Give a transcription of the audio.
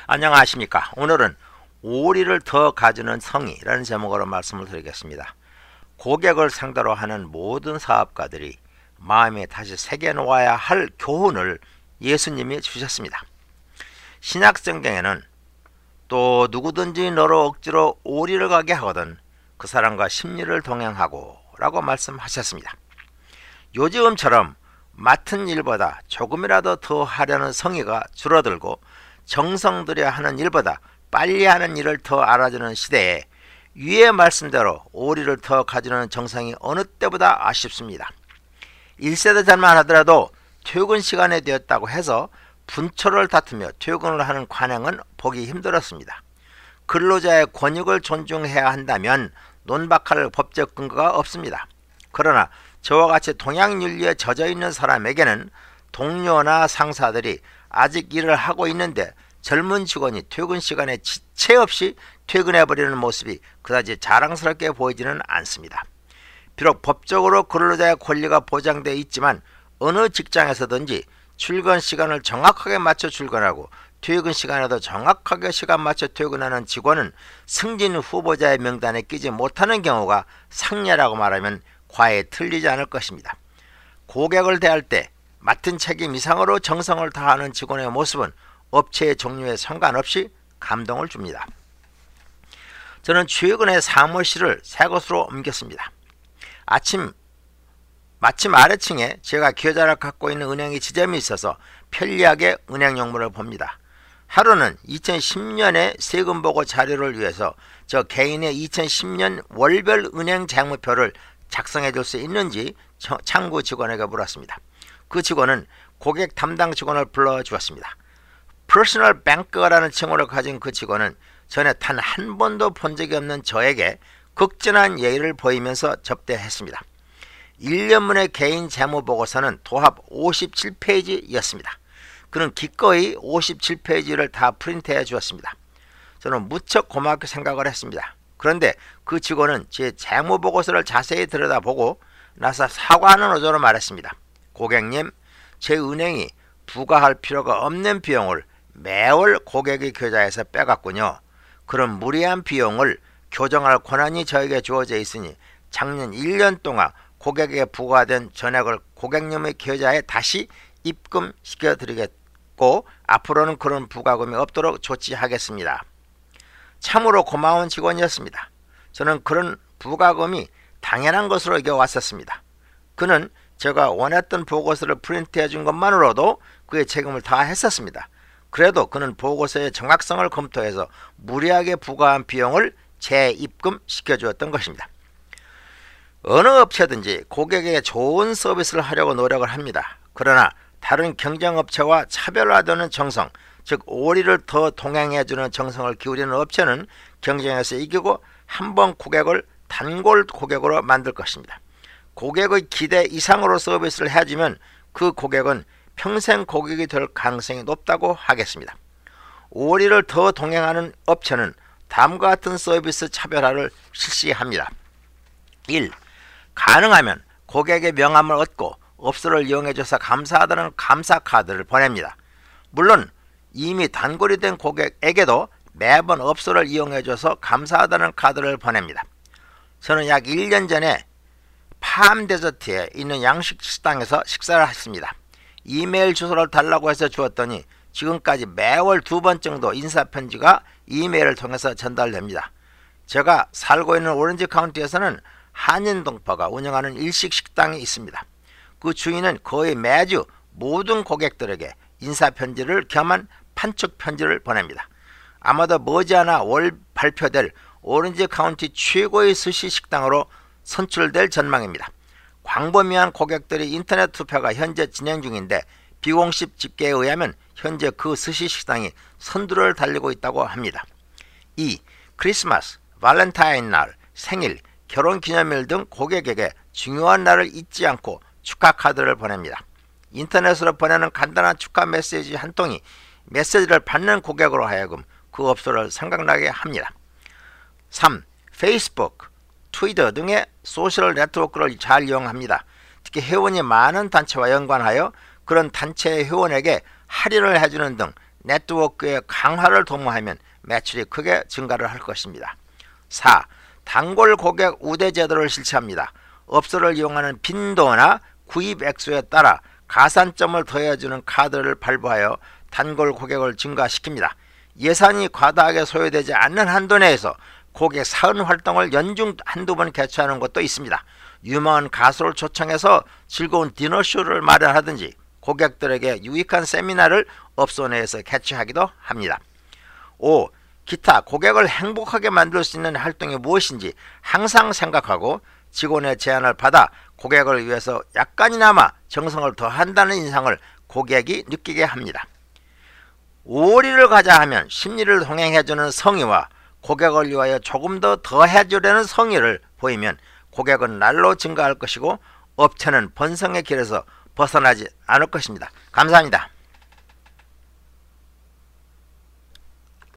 안녕하십니까. 오늘은 오리를 더 가지는 성의라는 제목으로 말씀을 드리겠습니다. 고객을 상대로 하는 모든 사업가들이 마음에 다시 새겨놓아야 할 교훈을 예수님이 주셨습니다. 신약성경에는 또 누구든지 너로 억지로 오리를 가게 하거든 그 사람과 십리를 동행하고 라고 말씀하셨습니다. 요즘처럼 맡은 일보다 조금이라도 더 하려는 성의가 줄어들고 정성 들여 하는 일보다 빨리 하는 일을 더 알아주는 시대에 위의 말씀대로 오리를 더 가지는 정성이 어느 때보다 아쉽습니다. 1세대 전만 하더라도 퇴근 시간에 되었다고 해서 분초를 다투며 퇴근을 하는 관행은 보기 힘들었습니다. 근로자의 권익을 존중해야 한다면 논박할 법적 근거가 없습니다. 그러나 저와 같이 동양윤리에 젖어있는 사람에게는 동료나 상사들이 아직 일을 하고 있는데 젊은 직원이 퇴근 시간에 지체 없이 퇴근해버리는 모습이 그다지 자랑스럽게 보이지는 않습니다. 비록 법적으로 근로자의 권리가 보장되어 있지만 어느 직장에서든지 출근 시간을 정확하게 맞춰 출근하고 퇴근 시간에도 정확하게 시간 맞춰 퇴근하는 직원은 승진 후보자의 명단에 끼지 못하는 경우가 상례라고 말하면 과에 틀리지 않을 것입니다. 고객을 대할 때 맡은 책임 이상으로 정성을 다하는 직원의 모습은 업체의 종류에 상관없이 감동을 줍니다. 저는 최근에 사무실을 새 곳으로 옮겼습니다. 마침 아래층에 제가 계좌를 갖고 있는 은행의 지점이 있어서 편리하게 은행 용물을 봅니다. 하루는 2010년의 세금 보고 자료를 위해서 저 개인의 2010년 월별 은행 재무표를 작성해 줄 수 있는지 창구 직원에게 물었습니다. 그 직원은 고객 담당 직원을 불러주었습니다. 퍼스널 뱅커라는 칭호를 가진 그 직원은 전에 단 한 번도 본 적이 없는 저에게 극진한 예의를 보이면서 접대했습니다. 1년 만에 개인 재무보고서는 도합 57페이지였습니다. 그는 기꺼이 57페이지를 다 프린트해 주었습니다. 저는 무척 고맙게 생각을 했습니다. 그런데 그 직원은 제 재무보고서를 자세히 들여다보고 나서 사과하는 어조로 말했습니다. 고객님, 제 은행이 부과할 필요가 없는 비용을 매월 고객의 계좌에서 빼갔군요. 그런 무리한 비용을 교정할 권한이 저에게 주어져 있으니 작년 1년 동안 고객에게 부과된 전액을 고객님의 계좌에 다시 입금시켜 드리겠고 앞으로는 그런 부과금이 없도록 조치하겠습니다. 참으로 고마운 직원이었습니다. 저는 그런 부과금이 당연한 것으로 여겨왔었습니다. 그는 제가 원했던 보고서를 프린트해 준 것만으로도 그의 책임을 다했었습니다. 그래도 그는 보고서의 정확성을 검토해서 무리하게 부과한 비용을 재입금시켜 주었던 것입니다. 어느 업체든지 고객에게 좋은 서비스를 하려고 노력을 합니다. 그러나 다른 경쟁업체와 차별화되는 정성, 즉 오리를 더 동행해주는 정성을 기울이는 업체는 경쟁에서 이기고 한번 고객을 단골 고객으로 만들 것입니다. 고객의 기대 이상으로 서비스를 해주면 그 고객은 평생 고객이 될 가능성이 높다고 하겠습니다. 오리를 더 동행하는 업체는 다음과 같은 서비스 차별화를 실시합니다. 1. 가능하면 고객의 명함을 얻고 업소를 이용해줘서 감사하다는 감사카드를 보냅니다. 물론 이미 단골이 된 고객에게도 매번 업소를 이용해줘서 감사하다는 카드를 보냅니다. 저는 약 1년 전에 팜데저트에 있는 양식 식당에서 식사를 했습니다. 이메일 주소를 달라고 해서 주었더니 지금까지 매월 2번 정도 인사편지가 이메일을 통해서 전달됩니다. 제가 살고 있는 오렌지 카운티에서는 한인동포가 운영하는 일식 식당이 있습니다. 그 주인은 거의 매주 모든 고객들에게 인사편지를 겸한 판촉편지를 보냅니다. 아마도 머지않아 월 발표될 오렌지 카운티 최고의 스시 식당으로 선출될 전망입니다. 광범위한 고객들이 인터넷 투표가 현재 진행 중인데 비공식 집계에 의하면 현재 그 스시 식당이 선두를 달리고 있다고 합니다. 2. 크리스마스, 발렌타인 날, 생일, 결혼기념일 등 고객에게 중요한 날을 잊지 않고 축하 카드를 보냅니다. 인터넷으로 보내는 간단한 축하 메시지 한 통이 메시지를 받는 고객으로 하여금 그 업소를 생각나게 합니다. 3. 페이스북, 트위터 등의 소셜 네트워크를 잘 이용합니다. 특히 회원이 많은 단체와 연관하여 그런 단체의 회원에게 할인을 해주는 등 네트워크의 강화를 도모하면 매출이 크게 증가를 할 것입니다. 4. 단골 고객 우대 제도를 실시합니다. 업소를 이용하는 빈도나 구입 액수에 따라 가산점을 더해주는 카드를 발부하여 단골 고객을 증가시킵니다. 예산이 과다하게 소요되지 않는 한도 내에서 고객 사은 활동을 연중 한두 번 개최하는 것도 있습니다. 유명한 가수를 초청해서 즐거운 디너쇼를 마련하든지 고객들에게 유익한 세미나를 업소 내에서 개최하기도 합니다. 5. 기타 고객을 행복하게 만들 수 있는 활동이 무엇인지 항상 생각하고 직원의 제안을 받아 고객을 위해서 약간이나마 정성을 더한다는 인상을 고객이 느끼게 합니다. 오리를 가자 하면 심리를 동행해주는 성의와 고객을 위하여 조금 더 해주려는 성의를 보이면 고객은 날로 증가할 것이고 업체는 번성의 길에서 벗어나지 않을 것입니다. 감사합니다.